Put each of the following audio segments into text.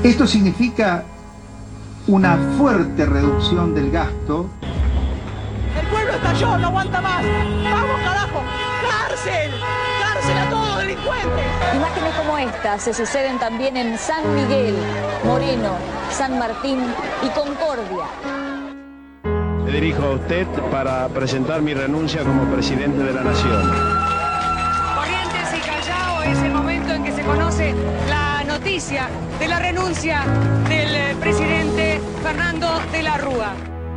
Esto significa una fuerte reducción del gasto. El pueblo estalló, no aguanta más. ¡Vamos, carajo! ¡Cárcel! ¡Cárcel a todos los delincuentes! Imágenes como estas se suceden también en San Miguel, Moreno, San Martín y Concordia. Me dirijo a usted para presentar mi renuncia como presidente de la Nación. Corrientes y Callao es el momento en que se conoce la noticia de la renuncia del presidente Fernando de la Rúa.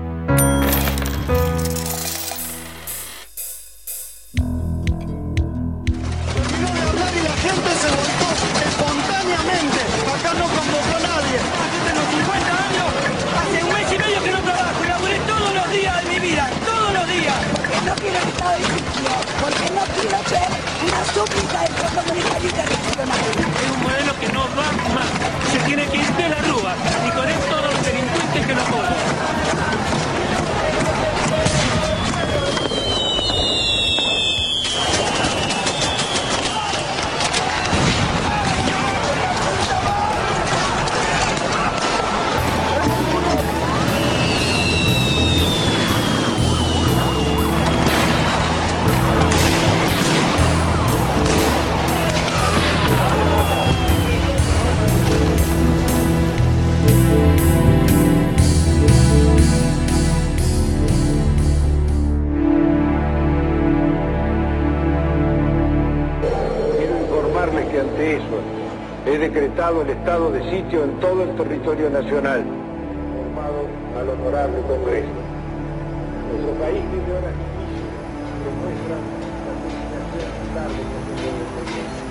Y la gente se volcó espontáneamente. Acá no convocó a nadie. Tengo 50 años, hace un mes y medio que no trabajo y laburé todos los días de mi vida, todos los días. Porque no quiero el Estado de sitio, porque no quiero ser una súplica del Fondo Monetario Internacional. Es un modelo que no va más. Se tiene que ir de la Rúa y con él todos los delincuentes que lo apoyan. Que ante eso he decretado el estado de sitio en todo el territorio nacional, informado al honorable Congreso. Nuestro país vive horas difíciles que muestran la determinación tarde que se debe tener.